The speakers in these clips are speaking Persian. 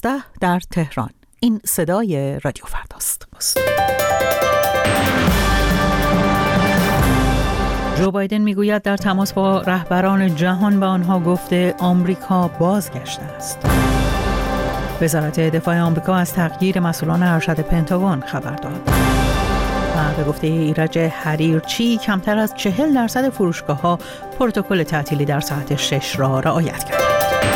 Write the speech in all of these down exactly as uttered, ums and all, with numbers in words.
هفده در تهران. این صدای رادیو فرداست. جو بایدن میگوید در تماس با رهبران جهان به آنها گفته آمریکا بازگشته است. وزارت دفاع آمریکا از تغییر مسئولان ارشد پنتاگون خبر داد. و به گفته ایرج حریرچی کمتر از چهل درصد فروشگاه‌ها پروتکل تعطیلی در ساعت شش را رعایت کردند.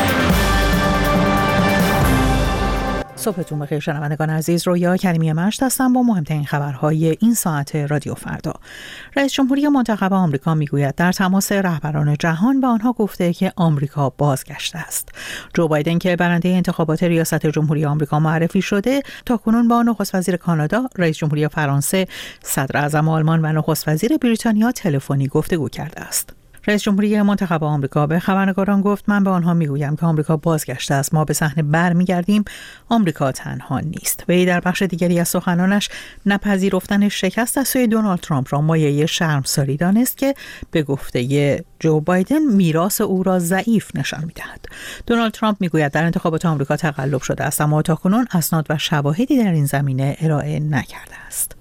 صبحتون بخیر شنوندگان عزیز، رویا کریمی مشت هستم با مهمترین خبرهای این ساعت رادیو فردا. رئیس جمهوری منتخب آمریکا میگوید در تماس رهبران جهان به آنها گفته که آمریکا بازگشته است. جو بایدن که برنده انتخابات ریاست جمهوری آمریکا معرفی شده، تاکنون با نخست وزیر کانادا، رئیس جمهوری فرانسه، صدر اعظم آلمان و نخست وزیر بریتانیا تلفنی گفتگو کرده است. رئیس جمهوری منتخب آمریکا به خبرنگاران گفت من به آنها میگویم که آمریکا بازگشته است. ما به صحنه برمیگردیم. آمریکا تنها نیست. وی در بخش دیگری از سخنانش نپذیرفتن شکست از سوی دونالد ترامپ را مایه شرمساری دانست که به گفته جو بایدن میراث او را ضعیف نشان میدهد. دونالد ترامپ میگوید در انتخابات آمریکا تقلب شده است، اما تاکنون اسناد و شواهدی در این زمینه ارائه نکرده است.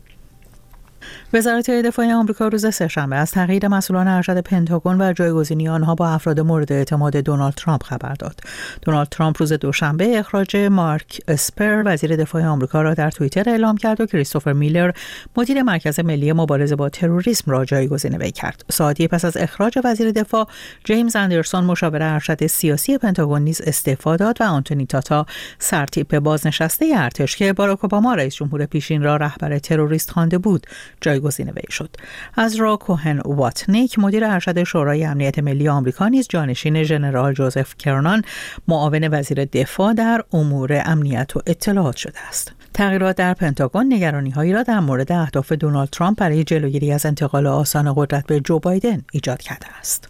وزارت دفاع آمریکا روز سه‌شنبه از تغییر مسئولان ارشد پنتاگون و جایگزینی آنها با افراد مورد اعتماد دونالد ترامپ خبر داد. دونالد ترامپ روز دوشنبه اخراج مارک اسپر وزیر دفاع آمریکا را در توییتر اعلام کرد و کریستوفر میلر مدیر مرکز ملی مبارزه با تروریسم را جایگزین وی کرد. ساعتی پس از اخراج وزیر دفاع، جیمز اندرسون مشاور ارشد سیاسی پنتاگون نیز استعفا داد و آنتونی تاتا سرتیپ بازنشسته ارتش که باراک اوباما رئیس جمهور پیشین را رهبر تروریست خوانده بود جایگزین وی شد. از را کوهن واتنیک مدیر ارشد شورای امنیت ملی آمریکا نیز جانشین ژنرال جوزف کرنان معاون وزیر دفاع در امور امنیت و اطلاعات شده است. تغییرات در پنتاگون نگرانی‌هایی را در مورد اهداف دونالد ترامپ برای جلوگیری از انتقال آسان قدرت به جو بایدن ایجاد کرده است.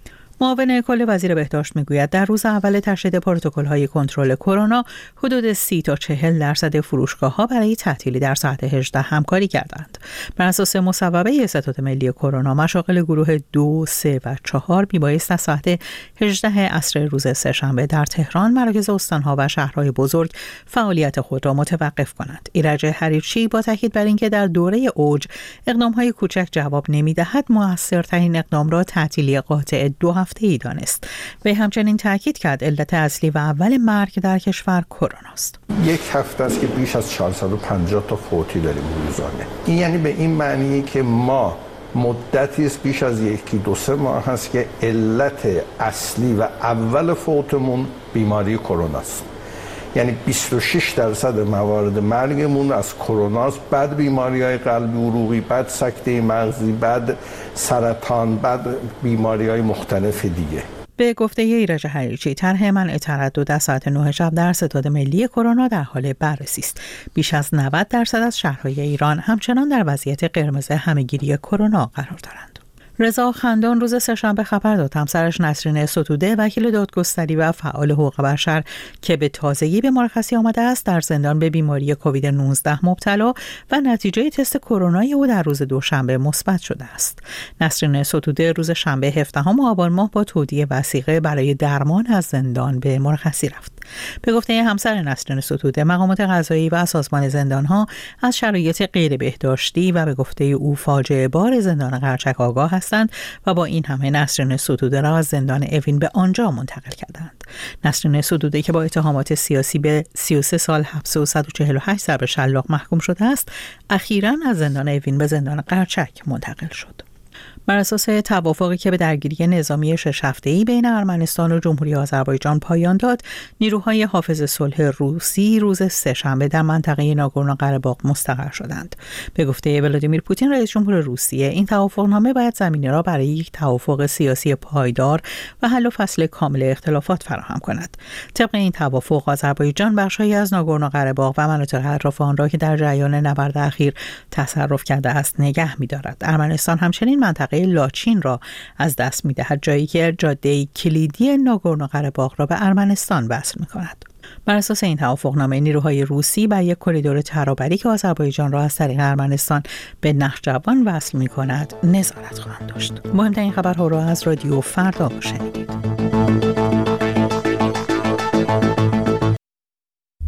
معاون کل وزیر بهداشت میگوید در روز اول تشدید پروتکل‌های کنترل کرونا حدود سی تا چهل درصد فروشگاه‌ها برای تعطیلی در ساعت هجده همکاری کردند. بر اساس مصوبه ستاد ملی کرونا، مشاغل گروه دو، سه و چهار میبایست از ساعت هجده عصر روز سه‌شنبه در تهران، مراکز استان‌ها و شهرهای بزرگ فعالیت خود را متوقف کنند. ایرج حریرچی با تاکید بر اینکه در دوره اوج اقدام‌های کوچک جواب نمی‌دهد، موثرترین اقدام را تعطیلی قاطع دو هفته‌ای دانست. و همچنین تاکید کرد علت اصلی و اول مرگ در کشور کرونا است. یک هفته است که بیش از چهارصد و پنجاه تا فوتی داریم روزانه. این یعنی به این معنیه که ما مدتی است بیش از یکی دو سه ماه هست که علت اصلی و اول فوتمون بیماری کرونا است. یعنی بیست و شش درصد موارد مرگمون از کرونا است، بعد بیماری‌های قلبی عروقی، بعد سکته مغزی، بعد سرطان، بعد بیماری‌های مختلف دیگه. به گفته ایرج حریرچی، طرح منع تردد از ساعت نه شب در ستاد ملی کرونا در حال بررسی است. بیش از نود درصد از شهرهای ایران همچنان در وضعیت قرمز همه‌گیری کرونا قرار دارند. رضا خندان روز سه‌شنبه خبر داد همسرش نسرین ستوده، وکیل دادگستری و فعال حقوق بشر که به تازگی به مرخصی آمده است، در زندان به بیماری کووید نوزده مبتلا و نتیجه تست کرونای او در روز دوشنبه مثبت شده است. نسرین ستوده روز شنبه هفدهم آبان ماه با تودیع وثیقه برای درمان از زندان به مرخصی رفت. به گفته همسر نسرین ستوده، مقامات قضایی و سازمان زندان‌ها از شرایط غیر بهداشتی و به گفته او فاجعه بار زندان قرچک آگاه هستند و با این همه نسرین ستوده را از زندان اوین به آنجا منتقل کردند. نسرین ستوده که با اتهامات سیاسی به سی و سه سال حبس و صد و چهل و هشت ضرب شلاق محکوم شده است، اخیراً از زندان اوین به زندان قرچک منتقل شد. بر اساس توافقی که به درگیری نظامی شش هفته‌ای بین ارمنستان و جمهوری آذربایجان پایان داد، نیروهای حافظ صلح روسی روز سه‌شنبه در منطقه ناگورنو قره‌باغ مستقر شدند. به گفته ولادیمیر پوتین رئیس جمهور روسیه، این توافقنامه باید زمینه را برای یک توافق سیاسی پایدار و حل و فصل کامل اختلافات فراهم کند. طبق این توافق، آذربایجان بخش‌هایی از ناگورنو قره‌باغ و مناطق اطراف آن را که در جریان نبرد اخیر تصرف کرده است نگه می‌دارد. ارمنستان همچنین منطقه لاچین را از دست می‌دهد، جایی که جاده کلیدی ناگورنو قره‌باغ را به ارمنستان وصل می‌کند. بر اساس این توافقنامه، نیروهای روسی بر یک کریدور ترابری که آذربایجان را از طریق ارمنستان به نخجوان وصل می‌کند نظارت خواهند داشت. مهمترین خبرها را از رادیو فردا شنیدید.